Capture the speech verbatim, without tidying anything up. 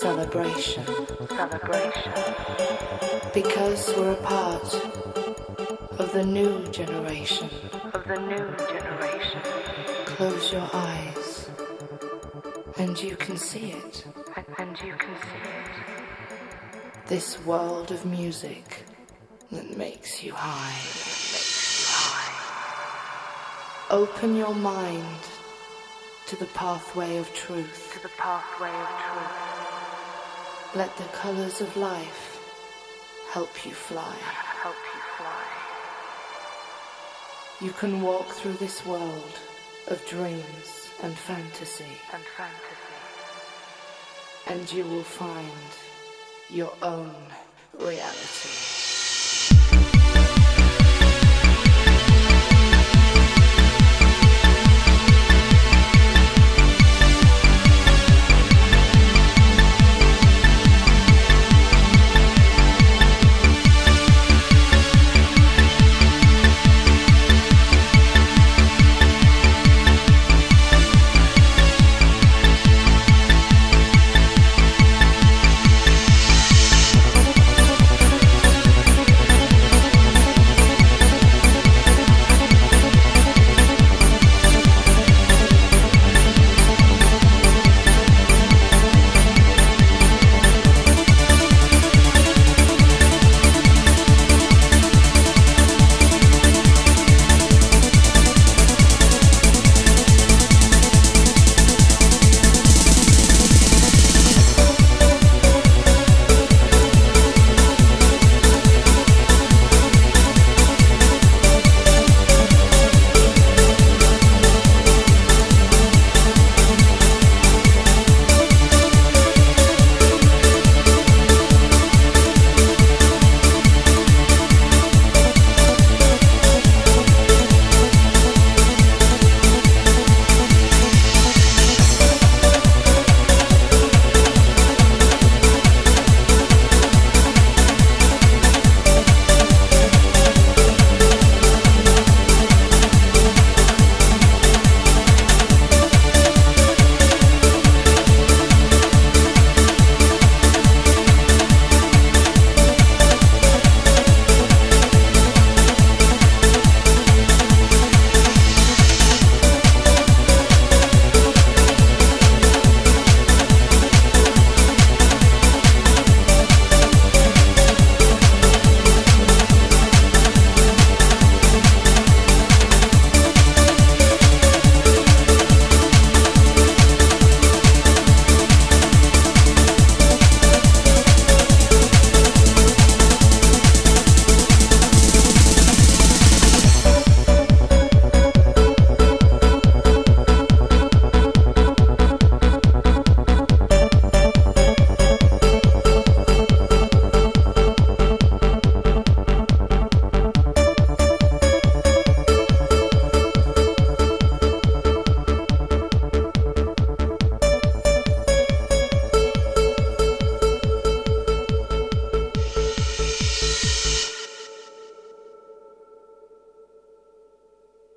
celebration. Celebration. Because we're a part of the new generation. Of the new generation. Close your eyes and you can see it. And, and you can see it. This world of music that makes you high. That makes you high. Open your mind to the pathway of truth. To the pathway of truth. Let the colors of life help you fly. Help you fly. You can walk through this world of dreams and fantasy. And fantasy. And you will find your own reality.